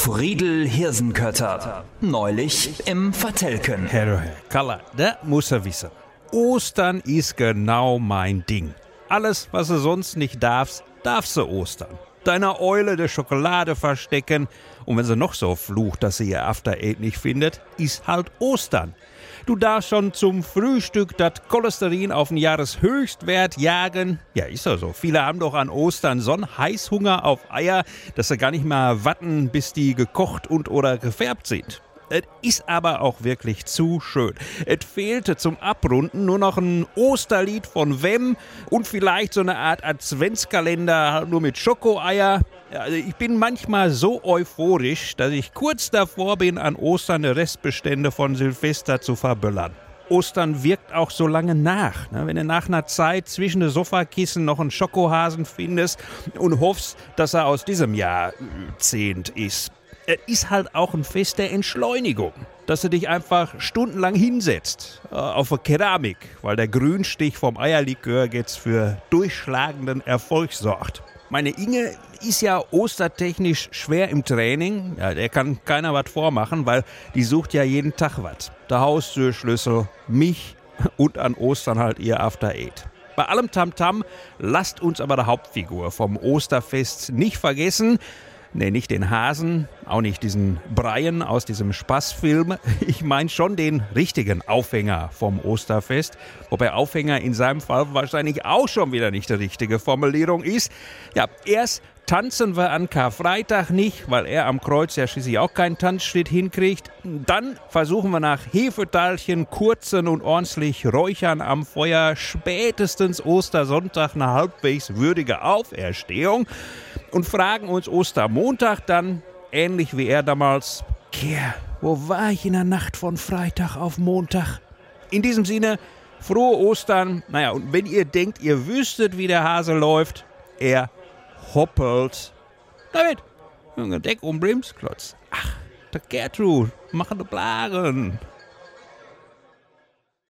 Friedel Hirsenkötter. Neulich im Vertelken. Herr Kaller, da muss er wissen. Ostern ist genau mein Ding. Alles, was du sonst nicht darfst du Ostern. Deiner Eule de Schokolade verstecken. Und wenn sie noch so flucht, dass sie ihr After Eight nicht findet, ist halt Ostern. Du darfst schon zum Frühstück das Cholesterin auf den Jahreshöchstwert jagen. Ja, ist ja so. Viele haben doch an Ostern so einen Heißhunger auf Eier, dass sie gar nicht mal warten, bis die gekocht und oder gefärbt sind. Es ist aber auch wirklich zu schön. Es fehlte zum Abrunden nur noch ein Osterlied von Wem und vielleicht so eine Art Adventskalender halt nur mit Schokoeier. Ja, also ich bin manchmal so euphorisch, dass ich kurz davor bin, an Ostern die Restbestände von Silvester zu verböllern. Ostern wirkt auch so lange nach. Wenn du nach einer Zeit zwischen den Sofakissen noch einen Schokohasen findest und hoffst, dass er aus diesem Jahrzehnt ist. Es ist halt auch ein Fest der Entschleunigung, dass du dich einfach stundenlang hinsetzt auf eine Keramik, weil der Grünstich vom Eierlikör jetzt für durchschlagenden Erfolg sorgt. Meine Inge ist ja ostertechnisch schwer im Training. Ja, der kann keiner was vormachen, weil die sucht ja jeden Tag was. Der Haustürschlüssel, mich und an Ostern halt ihr After Eight. Bei allem Tamtam lasst uns aber die Hauptfigur vom Osterfest nicht vergessen. Nee, nicht den Hasen, auch nicht diesen Brian aus diesem Spaßfilm. Ich meine schon den richtigen Aufhänger vom Osterfest. Wobei Aufhänger in seinem Fall wahrscheinlich auch schon wieder nicht die richtige Formulierung ist. Ja, erst tanzen wir an Karfreitag nicht, weil er am Kreuz ja schließlich auch keinen Tanzschritt hinkriegt. Dann versuchen wir nach Hefeteilchen kurzen und ordentlich räuchern am Feuer spätestens Ostersonntag eine halbwegs würdige Auferstehung und fragen uns Ostermontag dann, ähnlich wie er damals, Kehr, wo war ich in der Nacht von Freitag auf Montag? In diesem Sinne, frohe Ostern. Naja, und wenn ihr denkt, ihr wüsstet, wie der Hase läuft, er hoppelt. David, Junge, Deck um Brimsklotz. Ach, der Gertrud, machen die Blaren.